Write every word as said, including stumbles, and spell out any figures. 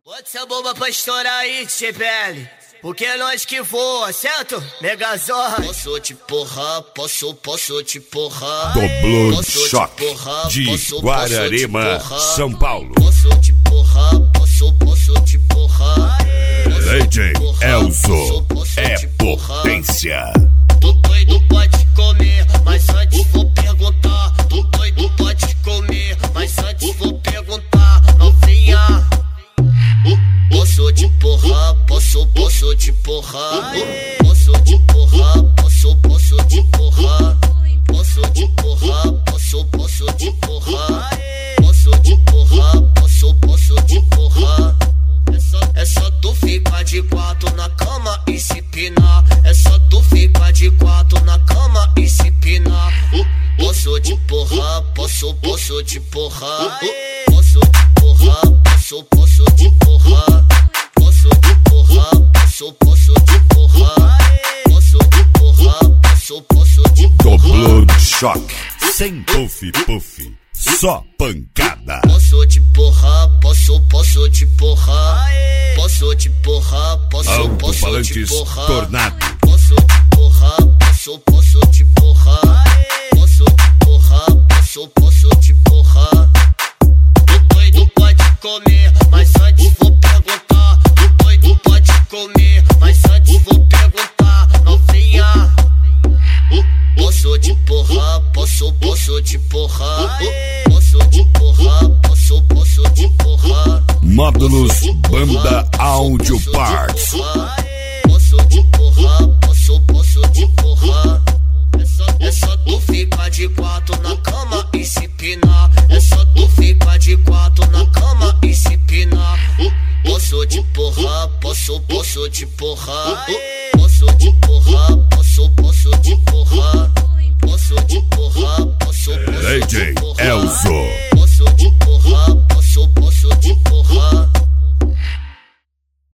Bota essa bomba pra estourar aí, T P L. Porque é nós que voa, certo? Megazord. Posso te porrar, posso, posso te porrar. Doblô Choque de posso, Guararema, posso São Paulo. Posso te porrar, posso, posso te porrar. D J Elzo é potência. Tu doido pode comer, mas antes vou perguntar. Tu doido pode comer, mas antes vou perguntar. Novinha, posso te porrar, posso, posso te porrar. Posso te porrar, posso, posso te porrar. Posso te porrar, posso, posso te porrar. Posso te porrar, posso, posso te porrar. É só, é só tu ficar de quatro na cama e se pinar. É só tu ficar de quatro na cama e se pinar. Posso te porrar, posso, posso te porrar. Posso te porrar, posso, posso te porrar. Posso te porrar, posso, posso te porrar. Posso te porrar, posso, posso te porrar. Doblô Choque, sem puff puff, só pancada. Posso te porrar, posso, posso te porrar. Posso te porrar, posso, posso te Alto-falantes porrar. Tornado. Posso te porrar, posso, posso te porrar. Posso te porrar, posso, posso te porrar. O doido pode comer, mas antes vou perguntar. O doido pode comer, mas antes vou perguntar. Novinha, posso te porrar, posso, posso te porrar. Posso te porrar, posso, posso te porrar. Módulos Banda Audio Parts. Posso te porrar, posso, posso te porrar. É só, é só tu ficar de quatro na cama e se pinar. É só tu ficar de quatro na cama e se pinar. Posso te porrar, posso, posso te porrar. Posso te porrar, posso, posso te porrar.